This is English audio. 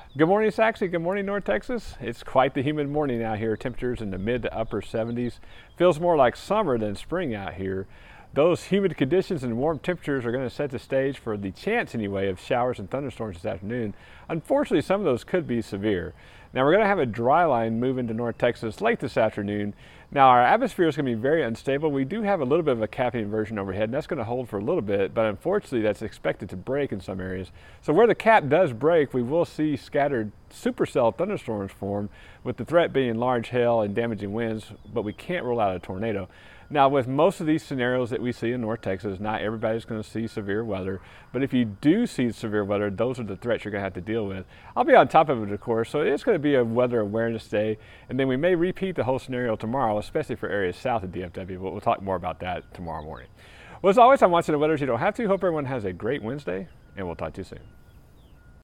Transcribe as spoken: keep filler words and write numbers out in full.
Good morning, Saxy. Good morning, North Texas. It's quite the humid morning out here. Temperatures in the mid to upper seventies. Feels more like summer than spring out here. Those humid conditions and warm temperatures are going to set the stage for the chance, anyway, of showers and thunderstorms this afternoon. Unfortunately, some of those could be severe. Now, we're going to have a dry line move into North Texas late this afternoon. Now, our atmosphere is going to be very unstable. We do have a little bit of a capping inversion overhead, and that's going to hold for a little bit, but unfortunately, that's expected to break in some areas. So where the cap does break, we will see scattered supercell thunderstorms form, with the threat being large hail and damaging winds, but we can't rule out a tornado. Now, with most of these scenarios that we see in North Texas, not everybody's going to see severe weather, but if you do see severe weather, those are the threats you're going to have to deal with. I'll be on top of it, of course, so it's going to be a weather awareness day, and then we may repeat the whole scenario tomorrow, especially for areas south of D F W, but we'll talk more about that tomorrow morning. Well, as always, I'm watching the weather as you don't have to. Hope everyone has a great Wednesday, and we'll talk to you soon.